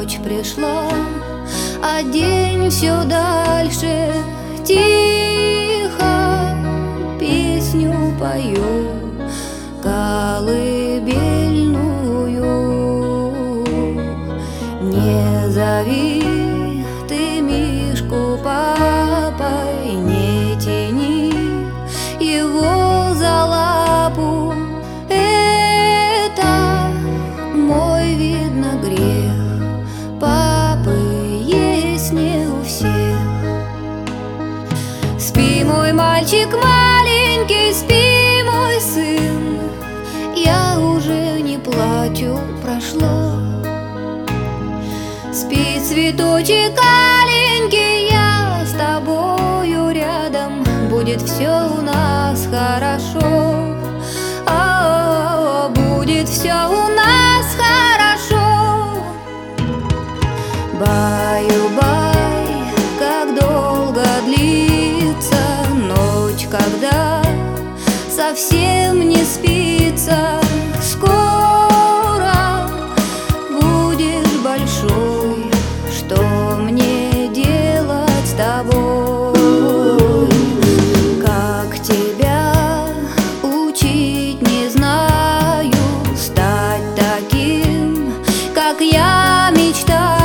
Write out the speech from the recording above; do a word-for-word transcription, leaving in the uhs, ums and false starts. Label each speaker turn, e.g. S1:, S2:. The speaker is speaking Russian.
S1: ночь пришла, а день все дальше. Тихо песню пою, колыбельную. Не зови ты Мишку папой, не тяни его за лапу. Это мой, видно, грех. Папы есть не у всех. Спи, мой мальчик маленький, спи, мой сын. Я уже не плачу, прошло. Спи, цветочек аленький, я с тобою рядом. Будет все у нас хорошо. А, будет все у нас хорошо. Баю-бай, как долго длится ночь, когда совсем не спится. Скоро будешь большой, что мне делать с тобой? Как тебя учить не знаю, стать таким, как я мечтаю.